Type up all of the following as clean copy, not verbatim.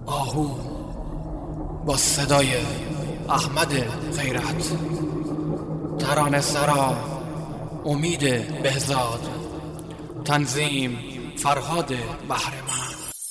آهو با صدای احمد غیرت، ترانه سرا امید بهزاد، تنظیم فرهاد بهره‌مند.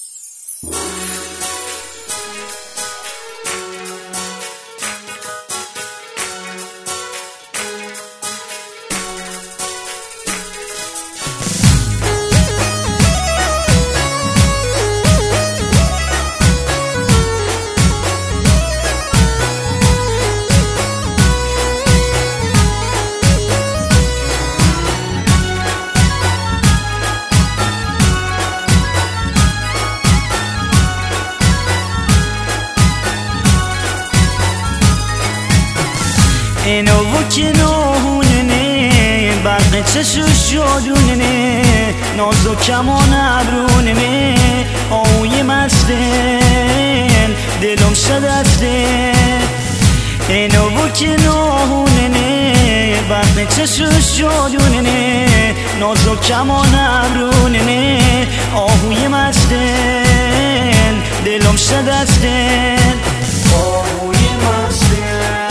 اینو که نهونه برق چشوش جادونه، نازو کمان ابرونه، آوی مستن دلم شدستن. اینو که نهونه برق چشوش جادونه، نازو کمان ابرونه، آوی مستن دلم شدستن. آوی مستن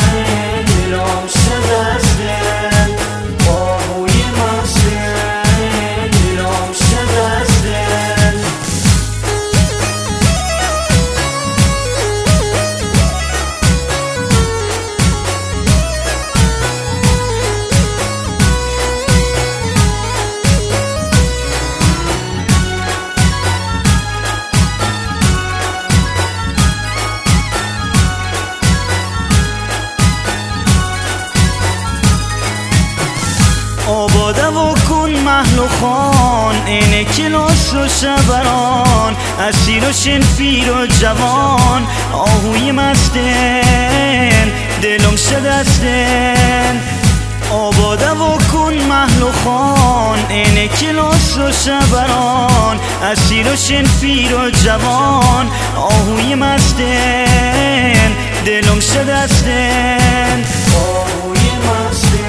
آباده و کن محل و خان، اینه کلاس و شبران، اسیر و شنفیر و جوان، آهوی مستن دلم شدستن. آباده و کن محل و خان، اینه کلاس و شبران، اسیر و شنفیر و جوان، آهوی مستن دلم شدستن. آهوی مستن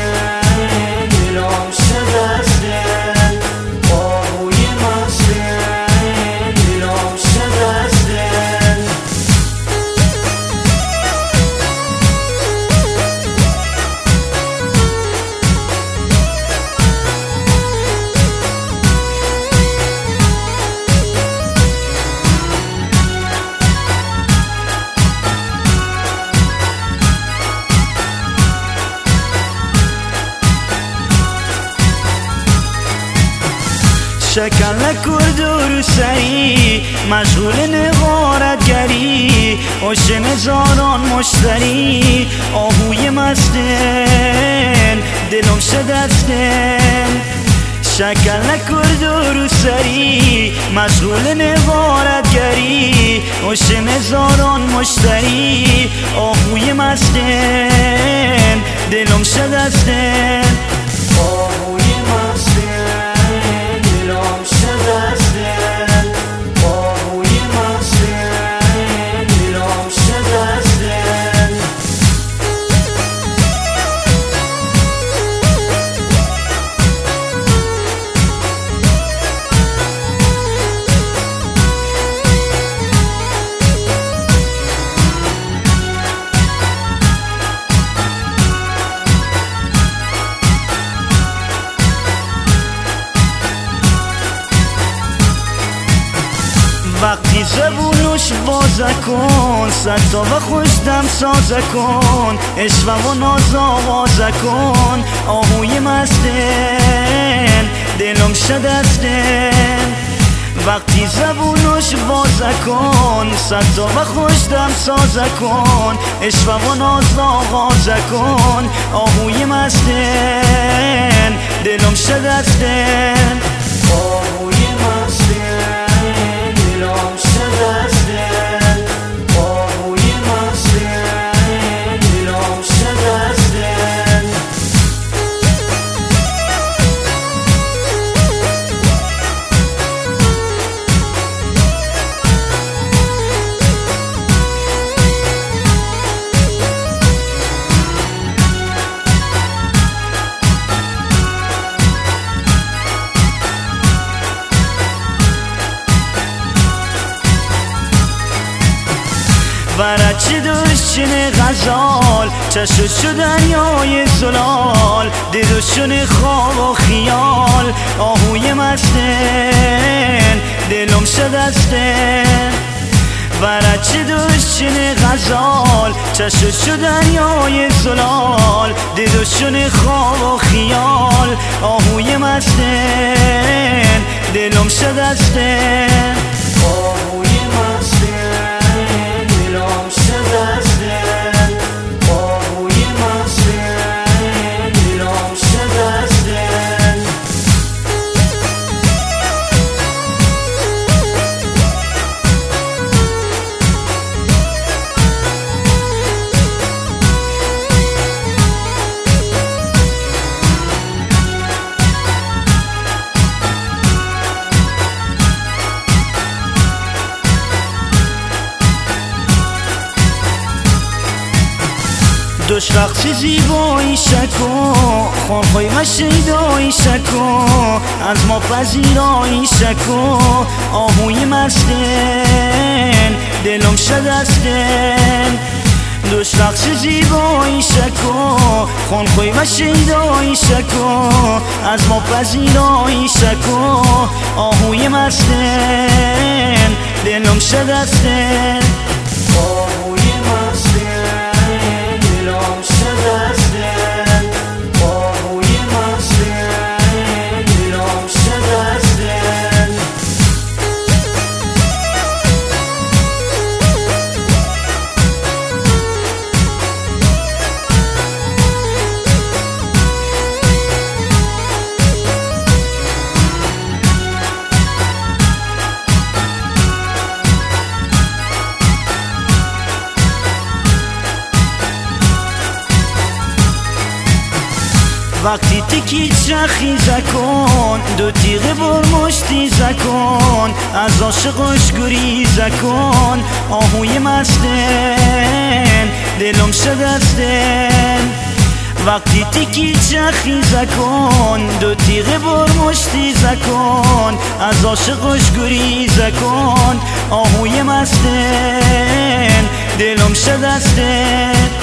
شکل نکرد و روسری، مشغول نغارتگری، عاشق هزاران مشتری، آهوی مستن دلم شدستن. شکل نکرد و روسری، مشغول نغارتگری، عاشق هزاران مشتری، آهوی مستن دلم شدستن. آهوی مستن وقتی زبونش بازه کن، ستا و خوشدم سازه کن، عشق و ناز آوازه کن، آهوی مستن دلم شدستن. وقتی زبونش بازه کن، ستا و خوشدم سازه کن، عشق و ناز آوازه کن، آهوی مستن دلم شدستن. آهوی مستن دلم شدستن. آهوی مستن دلم شدستن. ورچه دشتن غزال چشت شو دریای زلال دلشون خواب و خیال آهوی مستن دلم شد استن ورچه دشتن غزال چشت شو دریای زلال دلشون خواب و خیال آهوی مستن دلم شد استن آهوی مستن دلم شد استن آهوی مستن دلم شد استن دوش رقص زیبایی شکو خانخوی و شیدایی شکو از ما پذیرایی شکو آهوی مستن دلم شد استن دوش رقص زیبایی شکو خانخوی و شیدایی شکو از ما پذیرایی شکو آهوی مستن دلم شد استن آهوی مستن دلم شد استن آهوی مستن دلم شد استن وقتی تکی چخی زکن دو تیغه بر مشتی زکن از عاشقش گریز کن آهوی مستن دلم شد استن وقتی تکی چخی زکن دو تیغه بر مشتی زکن از عاشقش گریز کن آهوی مستن دلم شد استن